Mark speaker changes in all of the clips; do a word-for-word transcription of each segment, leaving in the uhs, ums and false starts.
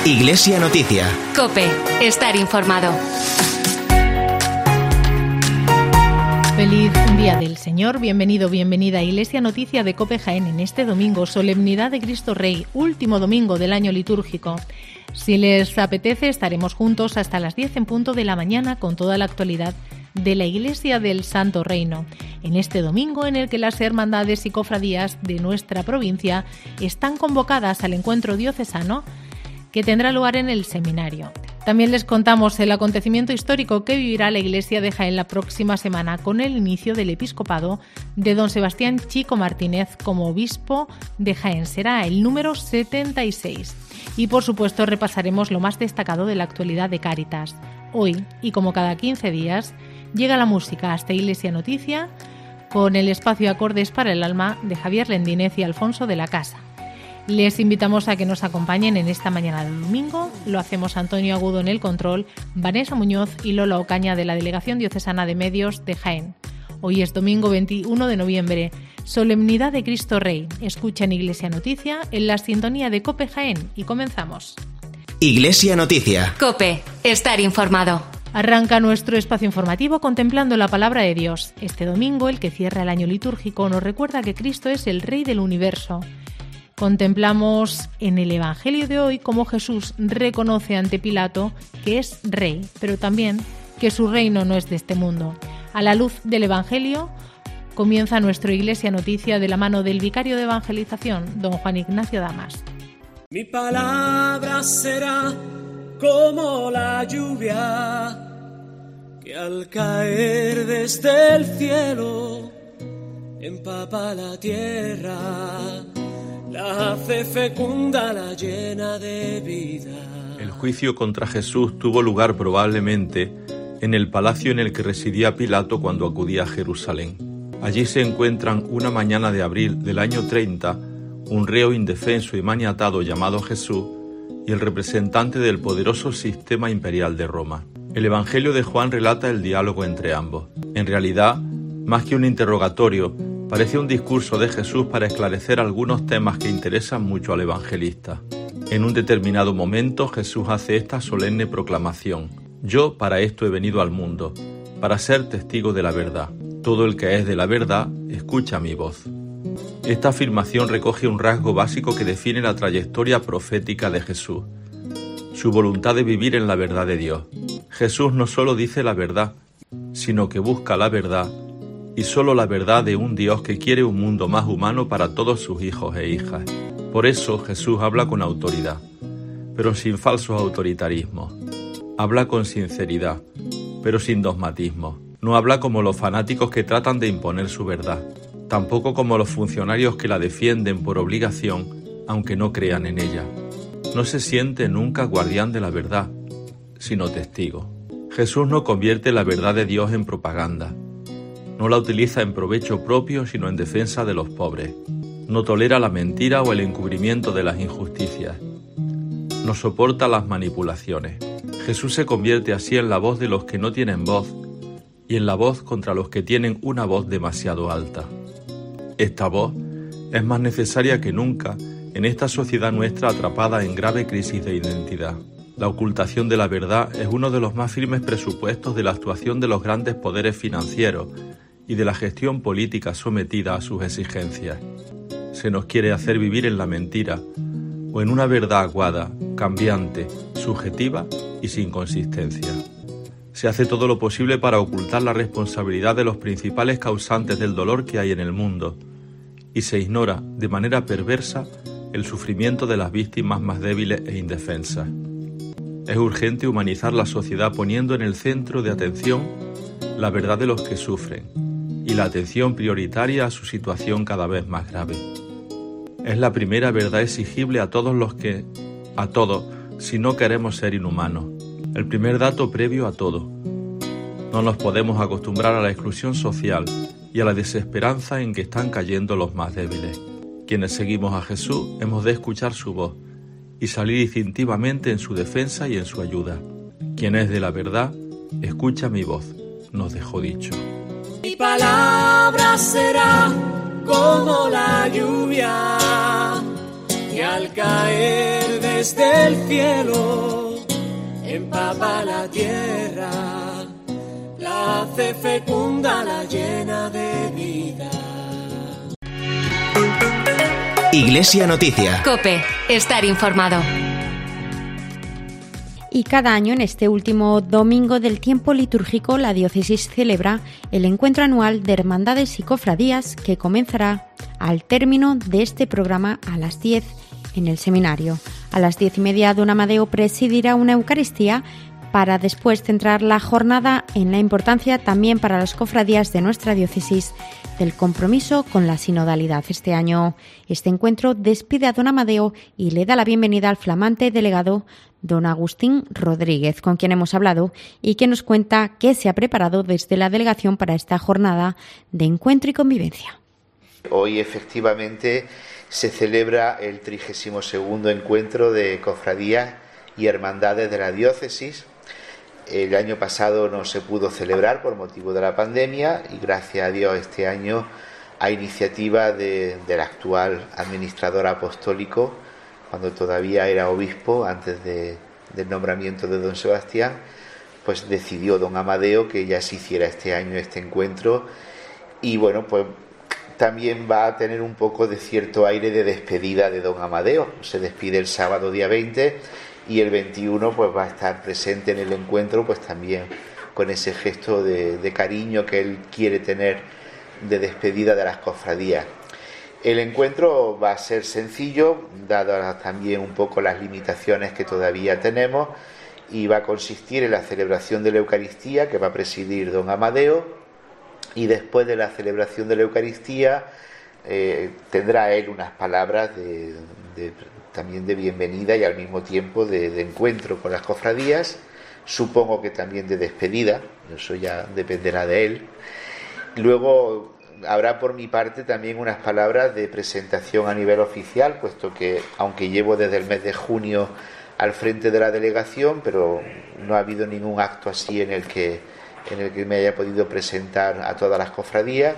Speaker 1: Iglesia Noticia.
Speaker 2: COPE. Estar informado.
Speaker 3: Feliz Día del Señor, bienvenido, bienvenida a Iglesia Noticia de COPE Jaén en este domingo, Solemnidad de Cristo Rey, último domingo del año litúrgico. Si les apetece, estaremos juntos hasta las diez en punto de la mañana con toda la actualidad de la Iglesia del Santo Reino, en este domingo en el que las hermandades y cofradías de nuestra provincia están convocadas al encuentro diocesano que tendrá lugar en el seminario. También les contamos el acontecimiento histórico que vivirá la Iglesia de Jaén la próxima semana con el inicio del episcopado de don Sebastián Chico Martínez como obispo de Jaén. Será el número setenta y seis. Y por supuesto repasaremos lo más destacado de la actualidad de Cáritas. Hoy, y como cada quince días, llega la música hasta Iglesia Noticia con el espacio Acordes para el Alma de Javier Lendínez y Alfonso de la Casa. Les invitamos a que nos acompañen en esta mañana de domingo. Lo hacemos Antonio Agudo en el control, Vanessa Muñoz y Lola Ocaña de la Delegación Diocesana de Medios de Jaén. Hoy es domingo veintiuno de noviembre, Solemnidad de Cristo Rey. Escuchan Iglesia Noticia en la sintonía de COPE Jaén y comenzamos.
Speaker 1: Iglesia Noticia.
Speaker 2: COPE. Estar informado.
Speaker 3: Arranca nuestro espacio informativo contemplando la palabra de Dios. Este domingo, el que cierra el año litúrgico, nos recuerda que Cristo es el Rey del universo. Contemplamos en el Evangelio de hoy cómo Jesús reconoce ante Pilato que es rey, pero también que su reino no es de este mundo. A la luz del Evangelio comienza nuestra Iglesia Noticia de la mano del vicario de evangelización, don Juan Ignacio Damas.
Speaker 4: Mi palabra será como la lluvia que al caer desde el cielo empapa la tierra, la hace fecunda, la llena de vida.
Speaker 5: El juicio contra Jesús tuvo lugar probablemente en el palacio en el que residía Pilato cuando acudía a Jerusalén. Allí se encuentran una mañana de abril del año treinta un reo indefenso y maniatado llamado Jesús y el representante del poderoso sistema imperial de Roma. El Evangelio de Juan relata el diálogo entre ambos. En realidad, más que un interrogatorio, parece un discurso de Jesús para esclarecer algunos temas que interesan mucho al evangelista. En un determinado momento, Jesús hace esta solemne proclamación: Yo para esto he venido al mundo, para ser testigo de la verdad. Todo el que es de la verdad, escucha mi voz. Esta afirmación recoge un rasgo básico que define la trayectoria profética de Jesús: su voluntad de vivir en la verdad de Dios. Jesús no solo dice la verdad, sino que busca la verdad, y solo la verdad de un Dios que quiere un mundo más humano para todos sus hijos e hijas. Por eso Jesús habla con autoridad, pero sin falsos autoritarismos. Habla con sinceridad, pero sin dogmatismo. No habla como los fanáticos que tratan de imponer su verdad, tampoco como los funcionarios que la defienden por obligación, aunque no crean en ella. No se siente nunca guardián de la verdad, sino testigo. Jesús no convierte la verdad de Dios en propaganda. No la utiliza en provecho propio, sino en defensa de los pobres. No tolera la mentira o el encubrimiento de las injusticias. No soporta las manipulaciones. Jesús se convierte así en la voz de los que no tienen voz y en la voz contra los que tienen una voz demasiado alta. Esta voz es más necesaria que nunca en esta sociedad nuestra atrapada en grave crisis de identidad. La ocultación de la verdad es uno de los más firmes presupuestos de la actuación de los grandes poderes financieros y de la gestión política sometida a sus exigencias. Se nos quiere hacer vivir en la mentira o en una verdad aguada, cambiante, subjetiva y sin consistencia. Se hace todo lo posible para ocultar la responsabilidad de los principales causantes del dolor que hay en el mundo y se ignora de manera perversa el sufrimiento de las víctimas más débiles e indefensas. Es urgente humanizar la sociedad poniendo en el centro de atención la verdad de los que sufren y la atención prioritaria a su situación cada vez más grave. Es la primera verdad exigible a todos los que, a todos, si no queremos ser inhumanos. El primer dato previo a todo. No nos podemos acostumbrar a la exclusión social y a la desesperanza en que están cayendo los más débiles. Quienes seguimos a Jesús hemos de escuchar su voz y salir instintivamente en su defensa y en su ayuda. Quien es de la verdad, escucha mi voz, nos dejó dicho.
Speaker 4: Mi palabra será como la lluvia que al caer de desde el cielo empapa la tierra, la hace fecunda, la llena de vida.
Speaker 1: Iglesia Noticia.
Speaker 2: COPE. Estar informado.
Speaker 6: Y cada año, en este último domingo del tiempo litúrgico, la diócesis celebra el encuentro anual de hermandades y cofradías que comenzará al término de este programa a las diez en el seminario. A las diez y media, don Amadeo presidirá una Eucaristía para después centrar la jornada en la importancia también para las cofradías de nuestra diócesis del compromiso con la sinodalidad. Este año, este encuentro despide a don Amadeo y le da la bienvenida al flamante delegado don Agustín Rodríguez, con quien hemos hablado y que nos cuenta qué se ha preparado desde la delegación para esta jornada de encuentro y convivencia.
Speaker 7: Hoy efectivamente se celebra el trigésimo segundo encuentro de cofradías y hermandades de la diócesis. El año pasado no se pudo celebrar por motivo de la pandemia y gracias a Dios este año, a iniciativa de, del actual administrador apostólico, cuando todavía era obispo, antes de, del nombramiento de don Sebastián, pues decidió don Amadeo que ya se hiciera este año este encuentro y bueno, pues también va a tener un poco de cierto aire de despedida de don Amadeo. Se despide el sábado día veinte y el veintiuno pues va a estar presente en el encuentro, pues también con ese gesto de, de cariño que él quiere tener de despedida de las cofradías. El encuentro va a ser sencillo, dadas también un poco las limitaciones que todavía tenemos, y va a consistir en la celebración de la Eucaristía que va a presidir don Amadeo, y después de la celebración de la Eucaristía eh, tendrá él unas palabras de, de, también de bienvenida y al mismo tiempo de, de encuentro con las cofradías, supongo que también de despedida, eso ya dependerá de él. Luego habrá por mi parte también unas palabras de presentación a nivel oficial, puesto que aunque llevo desde el mes de junio al frente de la delegación, pero no ha habido ningún acto así en el que, en el que me haya podido presentar a todas las cofradías.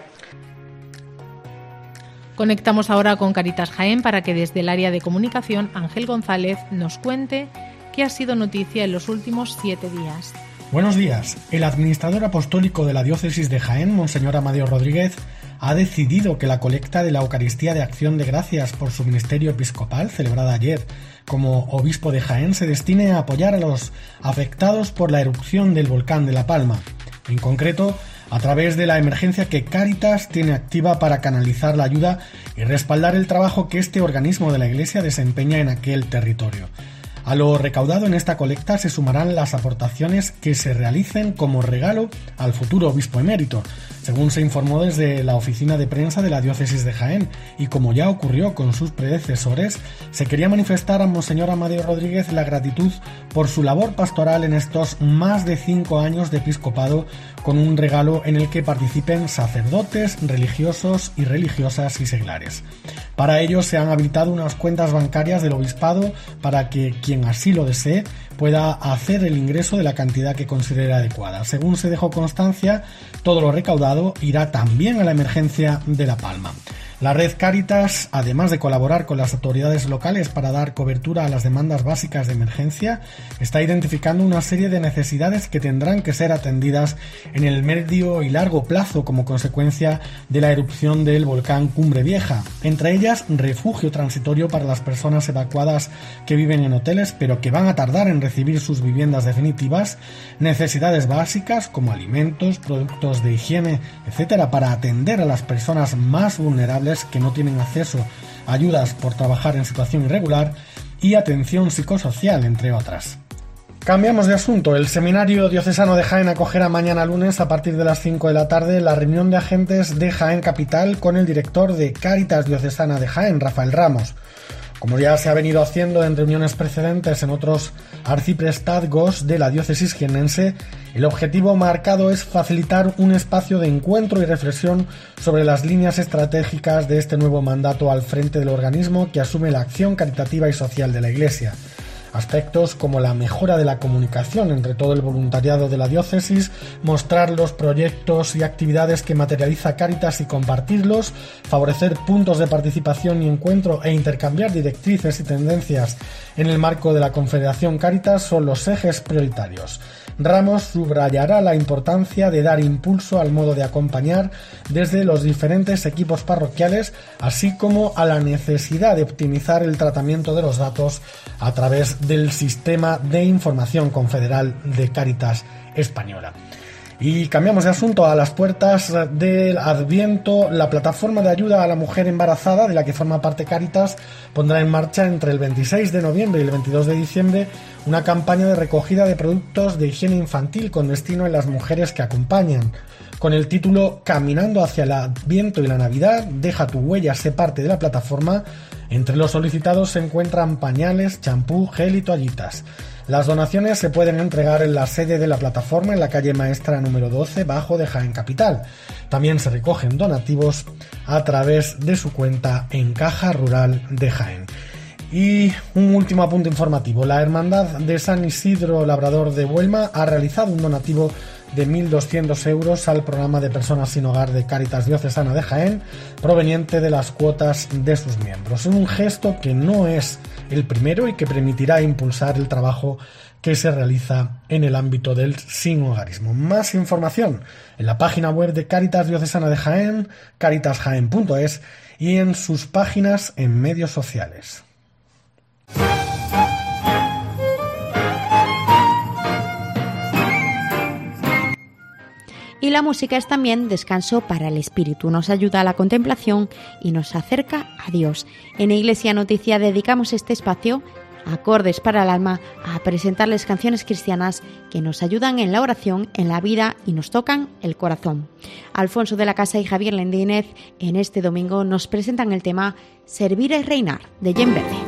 Speaker 3: Conectamos ahora con Cáritas Jaén para que desde el área de comunicación Ángel González nos cuente qué ha sido noticia en los últimos siete días.
Speaker 8: Buenos días. El administrador apostólico de la diócesis de Jaén, Monseñor Amadeo Rodríguez, ha decidido que la colecta de la Eucaristía de Acción de Gracias por su ministerio episcopal, celebrada ayer como obispo de Jaén, se destine a apoyar a los afectados por la erupción del volcán de La Palma. En concreto, a través de la emergencia que Cáritas tiene activa para canalizar la ayuda y respaldar el trabajo que este organismo de la Iglesia desempeña en aquel territorio. A lo recaudado en esta colecta se sumarán las aportaciones que se realicen como regalo al futuro obispo emérito, según se informó desde la oficina de prensa de la diócesis de Jaén, y como ya ocurrió con sus predecesores, se quería manifestar a Monseñor Amadeo Rodríguez la gratitud por su labor pastoral en estos más de cinco años de episcopado, con un regalo en el que participen sacerdotes, religiosos y religiosas y seglares. Para ello se han habilitado unas cuentas bancarias del obispado para que quien así lo desee pueda hacer el ingreso de la cantidad que considere adecuada. Según se dejó constancia, todo lo recaudado irá también a la emergencia de La Palma. La red Cáritas, además de colaborar con las autoridades locales para dar cobertura a las demandas básicas de emergencia, está identificando una serie de necesidades que tendrán que ser atendidas en el medio y largo plazo como consecuencia de la erupción del volcán Cumbre Vieja. Entre ellas, refugio transitorio para las personas evacuadas que viven en hoteles pero que van a tardar en recibir sus viviendas definitivas, necesidades básicas como alimentos, productos de higiene, etcétera, para atender a las personas más vulnerables que no tienen acceso a ayudas por trabajar en situación irregular, y atención psicosocial, entre otras. Cambiamos de asunto. El Seminario Diocesano de Jaén acogerá mañana lunes a partir de las cinco de la tarde la reunión de agentes de Jaén Capital con el director de Cáritas Diocesana de Jaén, Rafael Ramos. Como ya se ha venido haciendo en reuniones precedentes en otros arciprestazgos de la diócesis jiennense, el objetivo marcado es facilitar un espacio de encuentro y reflexión sobre las líneas estratégicas de este nuevo mandato al frente del organismo que asume la acción caritativa y social de la Iglesia. Aspectos como la mejora de la comunicación entre todo el voluntariado de la diócesis, mostrar los proyectos y actividades que materializa Cáritas y compartirlos, favorecer puntos de participación y encuentro e intercambiar directrices y tendencias en el marco de la Confederación Cáritas son los ejes prioritarios. Ramos subrayará la importancia de dar impulso al modo de acompañar desde los diferentes equipos parroquiales, así como a la necesidad de optimizar el tratamiento de los datos a través del Sistema de Información Confederal de Cáritas Española. Y cambiamos de asunto. A las puertas del Adviento, la plataforma de ayuda a la mujer embarazada, de la que forma parte Cáritas, pondrá en marcha entre el veintiséis de noviembre y el veintidós de diciembre una campaña de recogida de productos de higiene infantil con destino en las mujeres que acompañan. Con el título Caminando hacia el Adviento y la Navidad, deja tu huella, sé parte de la plataforma. Entre los solicitados se encuentran pañales, champú, gel y toallitas. Las donaciones se pueden entregar en la sede de la plataforma en la calle Maestra número doce, bajo de Jaén Capital. También se recogen donativos a través de su cuenta en Caja Rural de Jaén. Y un último apunte informativo. La Hermandad de San Isidro Labrador de Buelma ha realizado un donativo de mil doscientos euros al programa de personas sin hogar de Cáritas Diocesana de Jaén, proveniente de las cuotas de sus miembros. Un gesto que no es el primero y que permitirá impulsar el trabajo que se realiza en el ámbito del sinhogarismo. Más información en la página web de Cáritas Diocesana de Jaén, cáritas jaén punto es, y en sus páginas en medios sociales.
Speaker 6: Y la música es también descanso para el espíritu, nos ayuda a la contemplación y nos acerca a Dios. En Iglesia Noticia dedicamos este espacio, Acordes para el Alma, a presentarles canciones cristianas que nos ayudan en la oración, en la vida y nos tocan el corazón. Alfonso de la Casa y Javier Lendínez en este domingo nos presentan el tema Servir es reinar, de Yen Verde.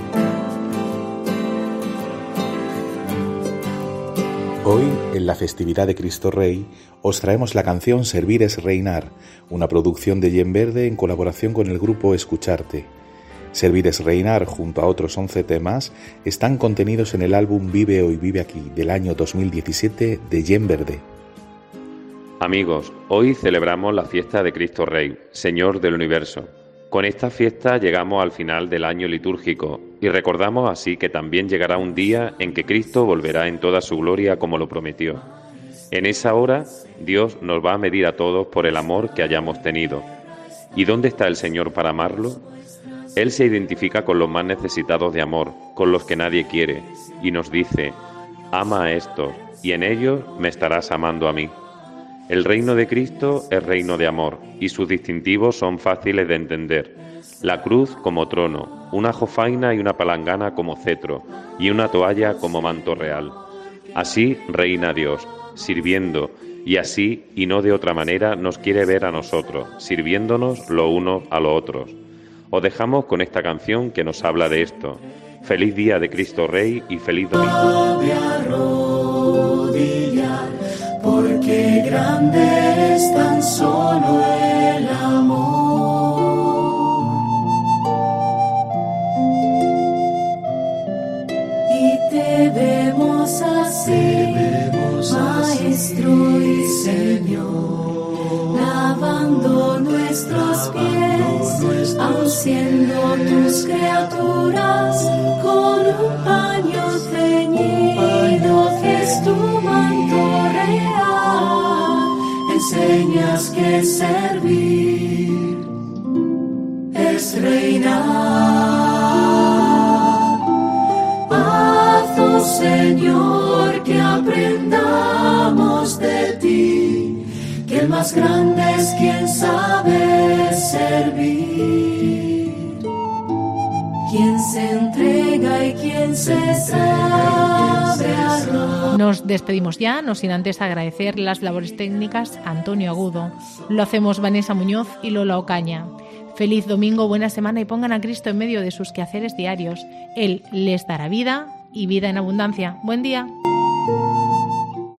Speaker 9: Hoy, en la festividad de Cristo Rey, os traemos la canción Servir es reinar, una producción de Yen Verde en colaboración con el grupo Escucharte. Servir es reinar, junto a otros once temas, están contenidos en el álbum Vive Hoy, Vive Aquí, del año dos mil diecisiete de Yen Verde.
Speaker 10: Amigos, hoy celebramos la fiesta de Cristo Rey, Señor del Universo. Con esta fiesta llegamos al final del año litúrgico y recordamos así que también llegará un día en que Cristo volverá en toda su gloria como lo prometió. En esa hora, Dios nos va a medir a todos por el amor que hayamos tenido. ¿Y dónde está el Señor para amarlo? Él se identifica con los más necesitados de amor, con los que nadie quiere, y nos dice: ama a estos, y en ellos me estarás amando a mí. El reino de Cristo es reino de amor, y sus distintivos son fáciles de entender. La cruz como trono, una jofaina y una palangana como cetro, y una toalla como manto real. Así reina Dios, sirviendo, y así, y no de otra manera, nos quiere ver a nosotros, sirviéndonos lo uno a lo otros. Os dejamos con esta canción que nos habla de esto. Feliz día de Cristo Rey y feliz domingo.
Speaker 4: Porque grande es tan solo el amor, y te vemos así, te vemos Maestro así, y Señor, lavando nuestros pies, nuestros aun siendo tus criaturas, con un paño ceñido que es tu manto real, enseñas que servir es reinar. Haz, oh Señor, que aprendamos de ti, que el más grande es quien sabe servir, quien se entrega y quien se sabe amar.
Speaker 3: Nos despedimos ya, no sin antes agradecer las labores técnicas a Antonio Agudo. Lo hacemos Vanessa Muñoz y Lola Ocaña. Feliz domingo, buena semana y pongan a Cristo en medio de sus quehaceres diarios. Él les dará vida y vida en abundancia. Buen día.